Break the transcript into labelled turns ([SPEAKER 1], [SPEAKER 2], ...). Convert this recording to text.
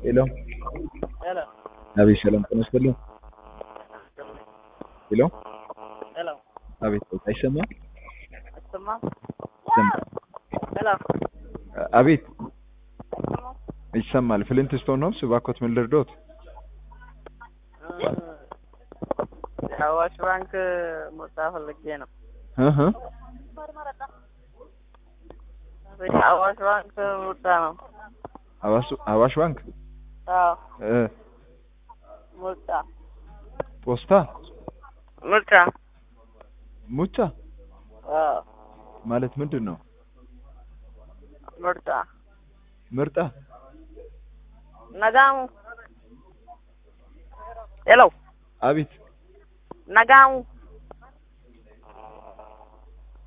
[SPEAKER 1] Hello.
[SPEAKER 2] Hello.
[SPEAKER 1] Abi selam konuşalım. Hello.
[SPEAKER 2] Hello.
[SPEAKER 1] Abi አይሰማ
[SPEAKER 2] አይሰማም?
[SPEAKER 1] ይሰማ
[SPEAKER 2] Hello.
[SPEAKER 1] አቤት ይሰማል ፍሊንትስቶን ነው እባክዎት ምን ልርዶት
[SPEAKER 2] የአዋሽ ባንክ ሞጣ ፈልጌ ነው። የአዋሽ ባንክ ሞጣ ነው።
[SPEAKER 1] አዋሽ ባንክ
[SPEAKER 2] አዎ ሞጣ
[SPEAKER 1] ፖስታ
[SPEAKER 2] ሞጣ
[SPEAKER 1] ሙታ
[SPEAKER 2] አዎ
[SPEAKER 1] ማለት ምንድነው
[SPEAKER 2] ሞጣ
[SPEAKER 1] ምርጣ
[SPEAKER 2] ነጋሙ ሄሎ
[SPEAKER 1] አቤት
[SPEAKER 2] ነጋሙ